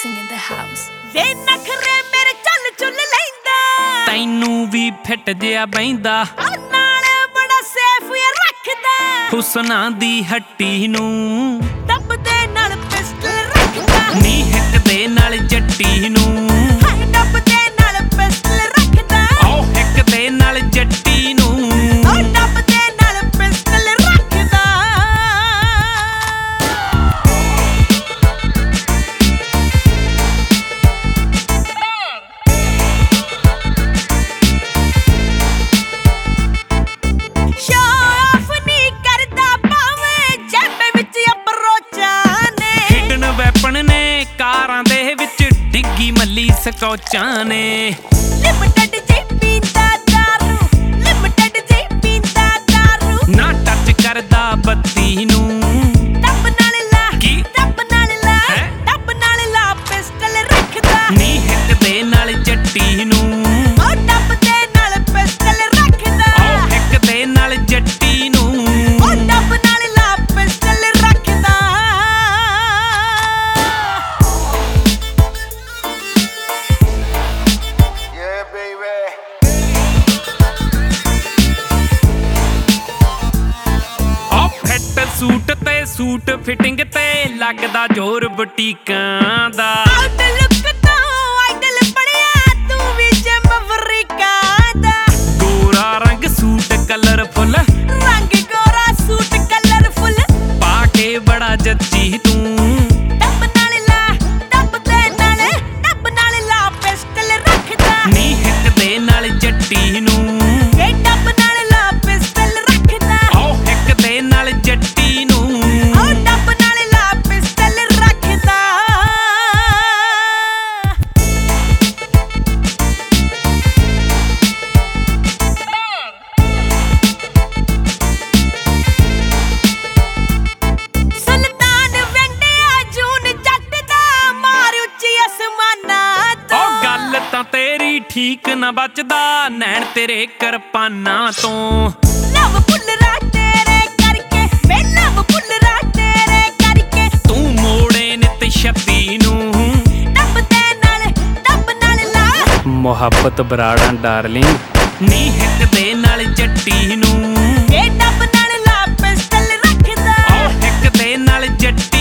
mixing in the house. ਵੇ ਨਖਰੇ ਮੇਰੇ ਚੱਲ ਚੁੱਲ ਲੈਂਦਾ ਤੈਨੂੰ ਵੀ ਫਿੱਟ ਜਿਆ ਬੈਂਦਾ ਨਾਲ ਬੜਾ ਸੇਫ ਰੱਖਦਾ ਹੁਸਨਾਂ ਦੀ ਹੱਟੀ ਨੂੰ ਦੱਬ ਦੇ ਨਾਲ ਪਿਸਟਲ ਰੱਖਦਾ ਨੀ ਹਿੱਕ ਦੇ ਨਾਲ ਜੱਟੀ ਨੂੰ ਹਾਏ ਦੱਬ ਦੇ ਨਾਲ ਪਿਸਟਲ ਰੱਖਦਾ ਓ ਹਿੱਕ ਦੇ ਨਾਲ ਜੱਟੀ ਨੂੰ ਓ ਦੱਬ ਦੇ ਨਾਲ ਪਿਸਟਲ ਰੱਖਦਾ ਕਾਰਾਂ ਦੇ ਵਿੱਚ ਡਿੱਗੀ ਮੱਲੀ ਸਕੌਚਾਂ ਨੇ ਲਿਮਟਿਡ ਜੀ ਪੀਂਦਾ ਦਾਰੂ ਲਿਮਟਿਡ ਜੀ ਪੀਂਦਾ ਦਾਰੂ ਨਾ ਟੱਚ ਕਰਦਾ ਬੱਤੀ ਨੂੰ ਟੱਪ ਨਾਲ ਲਾ ਕੀ ਟੱਪ ਨਾਲ ਲਾ ਟੱਪ ਨਾਲ ਲਾ ਪਿਸਟਲ ਰੱਖਦਾ ਨੀ ਹਿੱਕ ਦੇ ਨਾਲ ਜੱਟੀ ਨੂੰ ਓ ਟੱਪ ਦੇ ਨਾਲ ਪਿਸਟਲ ਰੱਖਦਾ ਓ ਹਿੱਕ ਦੇ ਨਾਲ ਜੱਟੀ ਨੂੰ ਓ ਟੱਪ ਨਾਲ ਲਾ ਪਿਸਟਲ ਰੱਖਦਾ ਸੂਟ ਤੇ ਸੂਟ ਫਿਟਿੰਗ ਤੇ ਲੱਗਦਾ ਜ਼ੋਰ ਬੁਟੀਕਾਂ ਦਾ ਆਈਡਲ ਬਣਿਆ ਤੂੰ ਵੀ ਜਿਮ ਅਫਰੀਕਾ ਦਾ ਗੋਰਾ ਰੰਗ ਸੂਟ ਕਲਰਫੁੱਲ ਰੰਗ ਗੋਰਾ ਸੂਟ ਕਲਰਫੁੱਲ ਪਾ ਕੇ ਬੜਾ ਜੱਚੀ ਤੂੰ ਟੱਪ ਨਾਲ ਲਾ ਪਿਸਟਲ ਰੱਖਦਾ ਨੀ ਹਿੱਕ ਦੇ ਨਾਲ ਜੱਟੀ ਨੂੰ ਇਹ ਟੱਪ ਨਾਲ ਲਾ ਪਿਸਟਲ ਰੱਖਦਾ ਓ ਹਿੱਕ ਦੇ ਨਾਲ ਜੱਟੀ ਨੂੰ ਓ ਟੱਪ ਨਾਲ ਲਾ ਪਿਸਟਲ ਰੱਖਦਾ ਸੁਲਤਾਨ ਵੰਡਿਆ ਜੂਨ ਜੱਟ ਦਾ ਮਾਰ ਉੱਚੀ ਅਸਮਾਨਾਂ ਤੋਂ ਓ ਗੱਲ ਤਾਂ ਤੇਰੀ ਠੀਕ ਨਾ ਬਚਦਾ ਨੈਣ ਤੇਰੇ ਕਿਰਪਾਨਾਂ ਤੋਂ ਲਵ ਭੁੱਲਰਾ ਤੇਰੇ ਕਰਕੇ ਮੈਂ ਲਵ ਭੁੱਲਰਾ ਤੇਰੇ ਕਰਕੇ ਤੂੰ ਮੋੜੇ ਨਿਤ 36 ਨੂੰ ਟੱਪ ਨਾਲ ਲਾ ਮੁਹੱਬਤ ਬਰਾੜਾਂ ਡਾਰਲਿੰਗ ਨੀ ਹਿੱਕ ਦੇ ਨਾਲ ਜੱਟੀ ਨੂੰ ਇਹ ਟੱਪ ਨਾਲ ਲਾ ਪਿਸਟਲ ਰੱਖਦਾ ਓ ਹਿੱਕ ਦੇ ਨਾਲ ਜੱਟੀ